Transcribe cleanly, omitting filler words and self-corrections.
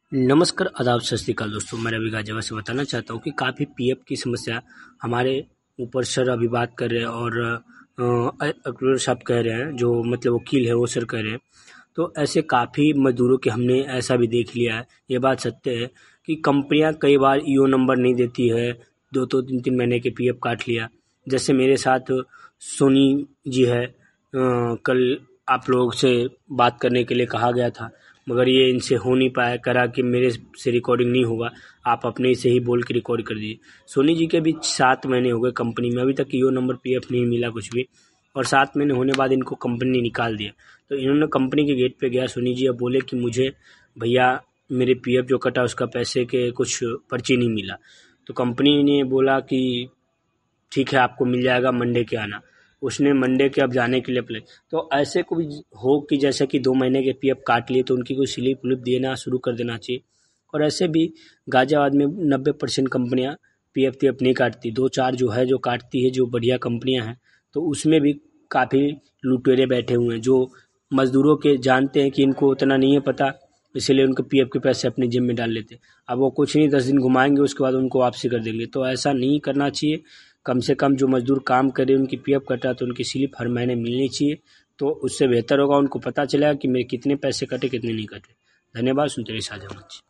नमस्कार, आदाब, सत श्री अकाल दोस्तों। मैं रवि गाजियाबाद से बताना चाहता हूँ कि काफ़ी पीएफ की समस्या हमारे ऊपर सर अभी बात कर रहे हैं और अकबर साहब कह रहे हैं, जो मतलब वकील है वो सर कह रहे हैं। तो ऐसे काफ़ी मजदूरों के हमने ऐसा भी देख लिया है। ये बात सत्य है कि कंपनियां कई बार ईओ नंबर नहीं देती है, 2-2 3-3 महीने के पीएफ काट लिया। जैसे मेरे साथ सोनी जी है, कल आप लोग से बात करने के लिए कहा गया था, मगर ये इनसे हो नहीं पाया। करा कि मेरे से रिकॉर्डिंग नहीं होगा, आप अपने से ही बोल के रिकॉर्ड कर दीजिए। सोनी जी के भी 7 महीने हो गए कंपनी में, अभी तक ईओ नंबर पीएफ नहीं मिला कुछ भी, और 7 महीने होने बाद इनको कंपनी ने निकाल दिया। तो इन्होंने कंपनी के गेट पे गया सोनी जी, अब बोले कि मुझे भैया मेरे पीएफ जो कटा उसका पैसे के कुछ पर्ची नहीं मिला। तो कंपनी ने बोला कि ठीक है आपको मिल जाएगा, मंडे के आना। उसने मंडे के अब जाने के लिए अप्लाई। तो ऐसे को भी हो कि जैसे कि 2 महीने के पीएफ काट लिए तो उनकी कोई स्लिप उलिप देना शुरू कर देना चाहिए। और ऐसे भी गाजियाबाद में 90% कंपनियां पीएफ टीएफ नहीं काटती, 2-4 जो है जो काटती है, जो बढ़िया कंपनियां हैं। तो उसमें भी काफ़ी लुटेरे बैठे हुए हैं जो मजदूरों के जानते हैं कि इनको उतना नहीं है पता, इसलिए उनके पीएफ के पैसे अपनी जेब में डाल लेते हैं। अब वो कुछ नहीं 10 दिन घुमाएंगे, उसके बाद उनको वापसी कर देंगे। तो ऐसा नहीं करना चाहिए। कम से कम जो मजदूर काम करे उनकी पीएफ कटा तो उनकी स्लिप हर महीने मिलनी चाहिए। तो उससे बेहतर होगा, उनको पता चलेगा कि मेरे कितने पैसे कटे कितने नहीं कटे। धन्यवाद। सुनते रहिए साझा मंच।